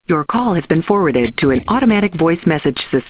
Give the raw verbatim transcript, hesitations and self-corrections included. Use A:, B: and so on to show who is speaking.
A: Your call has been forwarded to an automatic voice message system.